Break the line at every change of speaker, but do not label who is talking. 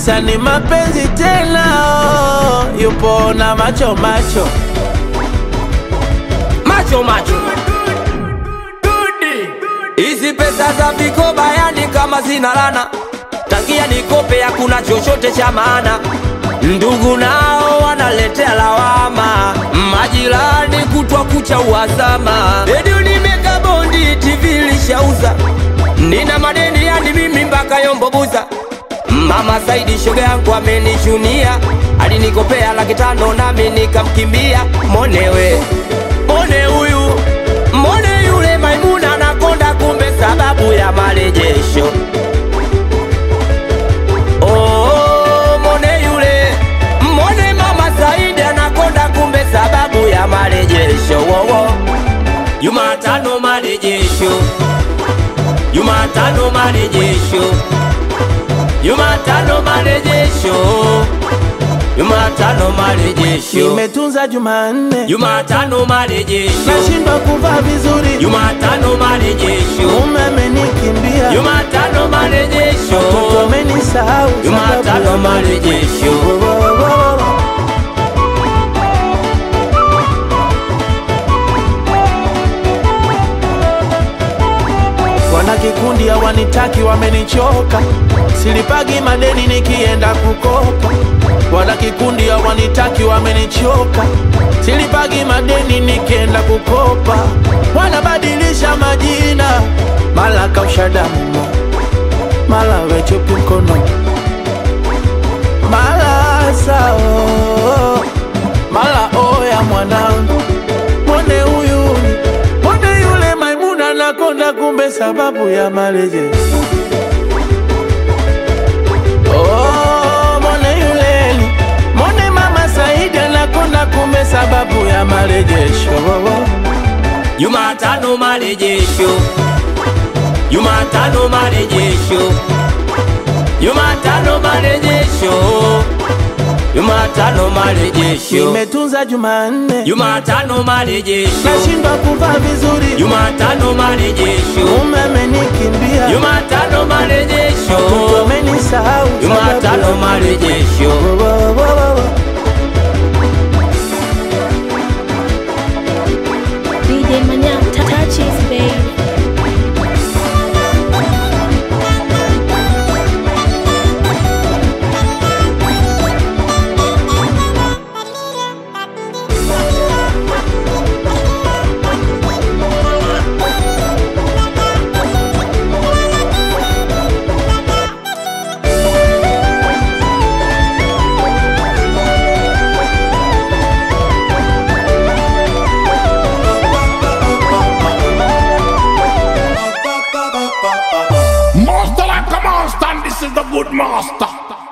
Sani mapenzi tena, oh, yupo na macho macho.
Macho macho. Hizi pesa za vikoba yani kama zina lana. Tangia nikope hakuna chochote cha maana. Ndugu nao wanaletea lawama. Majirani kutwa kucha uhasama. Radio nimeka bondi, TV lishauza. Nina madeni yani mimi mpaka Yombo Buza. Mama Saidi shoga yangu amenichunia. Alinikopea Laki5 nami nikamkimbia. Monewe, mone huyu, mone yule Maimuna anakonda kumbe sababu ya marejesho. Oh, mone yule, mone Mama Saidi anakonda kumbe sababu ya marejesho. Wowo, Jumatano marejesho, Jumatano marejesho, Jumatano marejesho, Jumatano marejesho.
Nimetunza Jumanne,
Jumatano marejesho.
nashindwa kuvaa vizuri.
Jumatano marejesho.
Mume amenikimbia.
Jumatano marejesho.
Watoto wamenisahau.
Jumatano marejesho.
Wana kikundi hawanitaki wamenichoka. Silipagi madeni nikienda kukopa. Wana kikundi hawanitaki wamenichoka. Silipagi madeni nikienda kukopa. Wanabadilisha majina. Mala kausha damu, mala wechupi mkono, mala sao, mala oya mwanangu. Mwone huyu, mwone yule Maimuna anakonda kumbe sababu ya marejesho. Oh, mwone yule, mwone Mama Saidi anakonda kumbe sababu ya marejesho.
Jumatano marejesho, Jumatano marejesho, Jumatano marejesho, Jumatano marejesho.
Nimetunza Jumanne,
Jumatano marejesho.
nashindwa kuvaa vizuri.
Jumatano marejesho.
Mume amenikimbia.
Jumatano marejesho.
Watoto wamenisahau.
Jumatano marejesho.
DJ Manya, touches baby.
Master like a monster, and this is the good master.